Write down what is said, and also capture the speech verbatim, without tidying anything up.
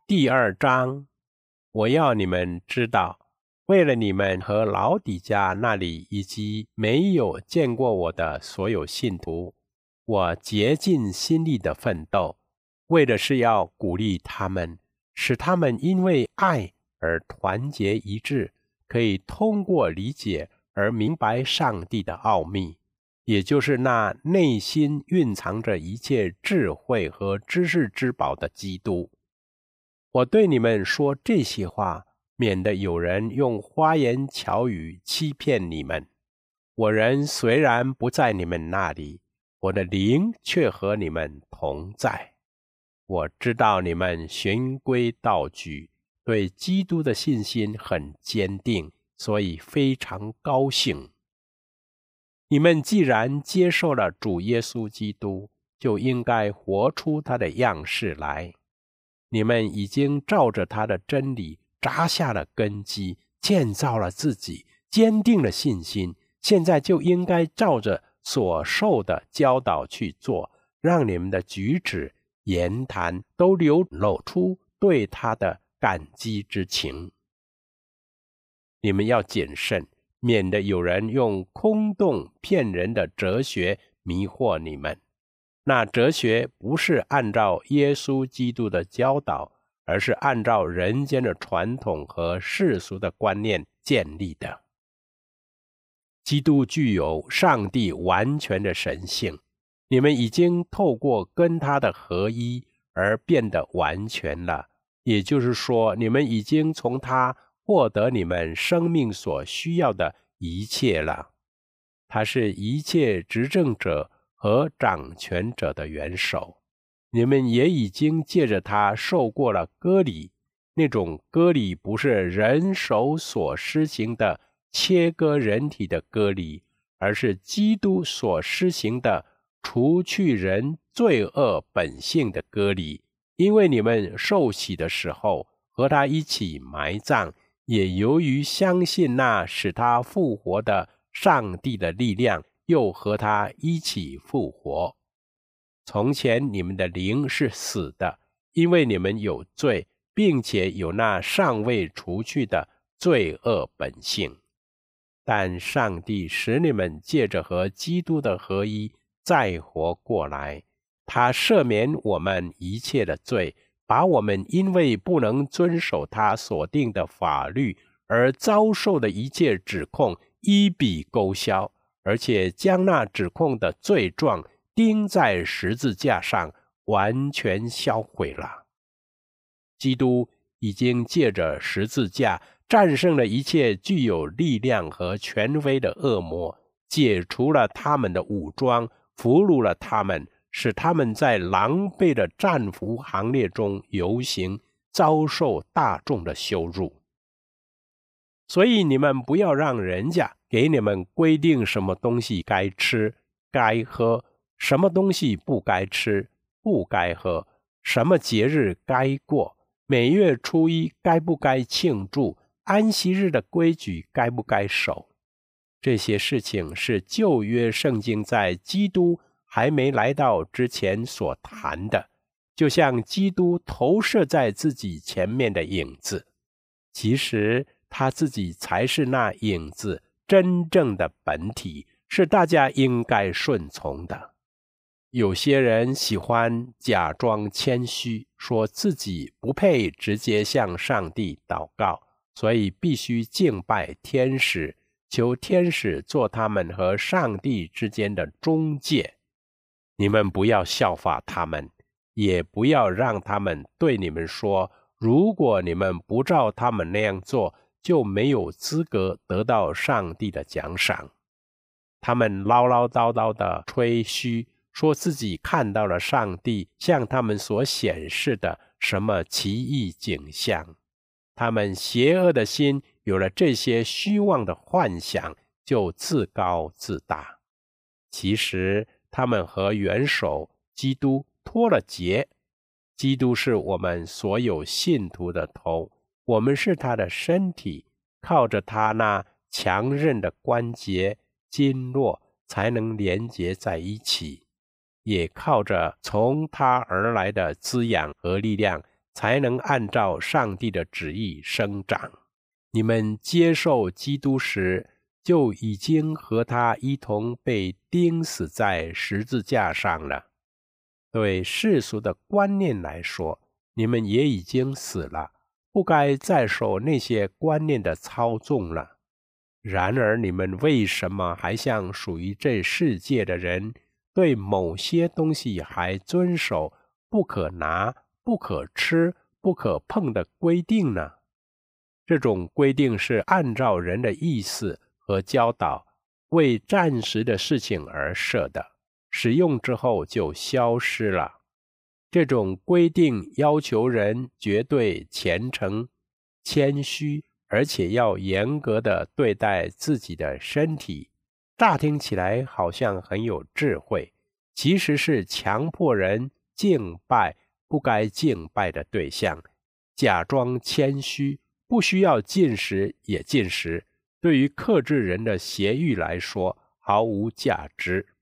第二章，我要你们知道，为了你们和老底嘉那里以及没有见过我的所有信徒，我竭尽心力的奋斗，为的是要鼓励他们，使他们因为爱而团结一致，可以通过理解而明白上帝的奥秘，也就是那内心蕴藏着一切智慧和知识之宝的基督。我对你们说这些话，免得有人用花言巧语欺骗你们。我人虽然不在你们那里，我的灵却和你们同在。我知道你们循规蹈矩，对基督的信心很坚定，所以非常高兴。你们既然接受了主耶稣基督，就应该活出他的样式来。你们已经照着他的真理扎下了根基，建造了自己，坚定了信心，现在就应该照着所受的教导去做，让你们的举止言谈都流露出对他的感激之情。你们要谨慎，免得有人用空洞骗人的哲学迷惑你们。那哲学不是按照耶稣基督的教导，而是按照人间的传统和世俗的观念建立的。基督具有上帝完全的神性，你们已经透过跟他的合一而变得完全了，也就是说，你们已经从他获得你们生命所需要的一切了。他是一切执政者和掌权者的元首，你们也已经借着他受过了割礼，那种割礼不是人手所施行的切割人体的割礼，而是基督所施行的除去人罪恶本性的割礼。因为你们受洗的时候和他一起埋葬，也由于相信那使他复活的上帝的力量，又和他一起复活。从前你们的灵是死的，因为你们有罪，并且有那尚未除去的罪恶本性。但上帝使你们借着和基督的合一再活过来，他赦免我们一切的罪，把我们因为不能遵守他所定的法律而遭受的一切指控一笔勾销，而且将那指控的罪状钉在十字架上，完全销毁了。基督已经借着十字架战胜了一切具有力量和权威的恶魔，解除了他们的武装，俘虏了他们，使他们在狼狈的战俘行列中游行，遭受大众的羞辱。所以你们不要让人家给你们规定什么东西该吃该喝，什么东西不该吃不该喝，什么节日该过，每月初一该不该庆祝，安息日的规矩该不该守。这些事情是旧约圣经在基督还没来到之前所谈的，就像基督投射在自己前面的影子，其实他自己才是那影子真正的本体，是大家应该顺从的。有些人喜欢假装谦虚，说自己不配直接向上帝祷告，所以必须敬拜天使，求天使做他们和上帝之间的中介。你们不要效法他们，也不要让他们对你们说，如果你们不照他们那样做，就没有资格得到上帝的奖赏。他们唠唠叨叨的吹嘘，说自己看到了上帝向他们所显示的什么奇异景象。他们邪恶的心有了这些虚妄的幻想，就自高自大。其实他们和元首基督脱了节。基督是我们所有信徒的头，我们是他的身体，靠着他那强韧的关节经络才能连结在一起，也靠着从他而来的滋养和力量， 才能按照上帝的旨意生长。你们接受基督时，就已经和他一同被钉死在十字架上了。对世俗的观念来说，你们也已经死了，不该再受那些观念的操纵了。然而你们为什么还像属于这世界的人，对某些东西还遵守不可拿、不可吃、不可碰的规定呢？这种规定是按照人的意思和教导，为暂时的事情而设的，使用之后就消失了。这种规定要求人绝对虔诚、谦虚，而且要严格地对待自己的身体。乍听起来好像很有智慧，其实是强迫人敬拜不该敬拜的对象，假装谦虚，不需要进食也进食，对于克制人的邪欲来说毫无价值。